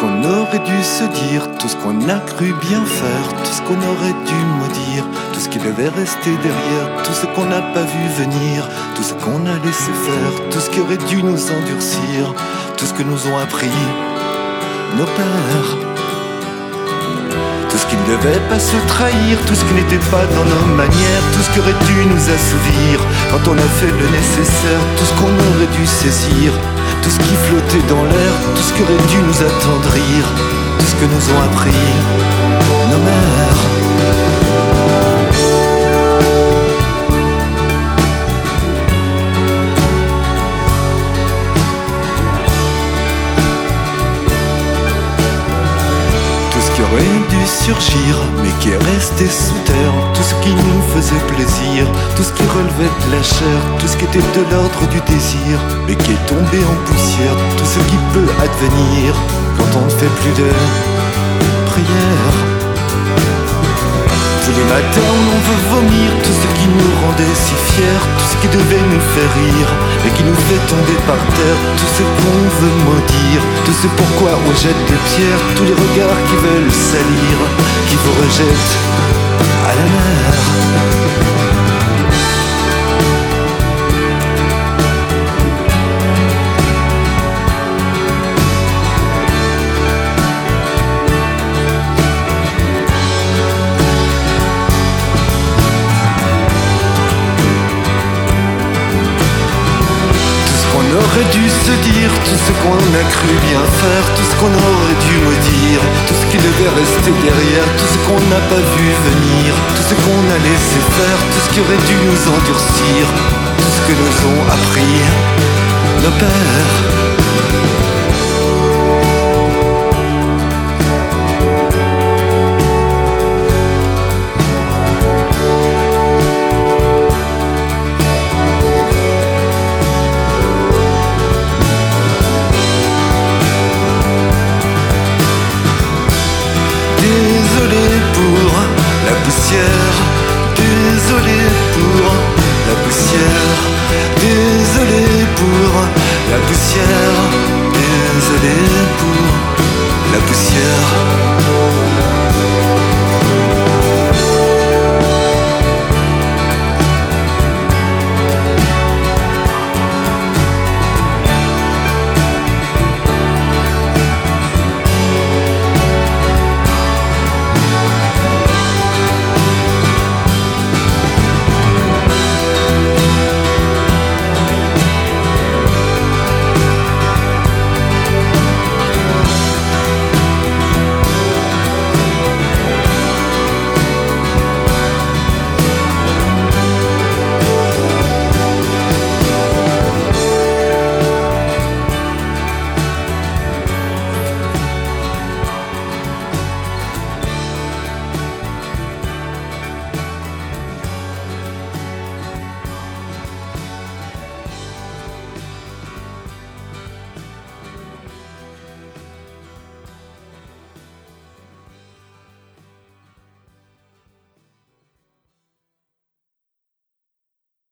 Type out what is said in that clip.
qu'on aurait dû se dire, tout ce qu'on a cru bien faire, tout ce qu'on aurait dû maudire, tout ce qui devait rester derrière, tout ce qu'on n'a pas vu venir, tout ce qu'on a laissé faire, tout ce qui aurait dû nous endurcir, tout ce que nous ont appris nos pères. Tout ce qui ne devait pas se trahir, tout ce qui n'était pas dans nos manières, tout ce qui aurait dû nous assouvir quand on a fait le nécessaire, tout ce qu'on aurait dû saisir, tout ce qui flottait dans l'air, tout ce qui aurait dû nous attendrir, tout ce que nous ont appris nos mères. Aurait dû surgir, mais qui est resté sous terre, tout ce qui nous faisait plaisir, tout ce qui relevait de la chair, tout ce qui était de l'ordre du désir, mais qui est tombé en poussière, tout ce qui peut advenir quand on ne fait plus de prière. Tous les matins où on veut vomir, tout ce qui nous rendait si fiers, tout ce qui devait nous faire rire, mais qui nous fait tomber par terre, tout ce qu'on veut maudire, tout ce pourquoi on jette des pierres, tous les regards qui veulent salir, qui vous rejettent à la mer. On aurait dû se dire tout ce qu'on a cru bien faire, tout ce qu'on aurait dû maudire, tout ce qui devait rester derrière, tout ce qu'on n'a pas vu venir, tout ce qu'on a laissé faire, tout ce qui aurait dû nous endurcir, tout ce que nous ont appris nos pères.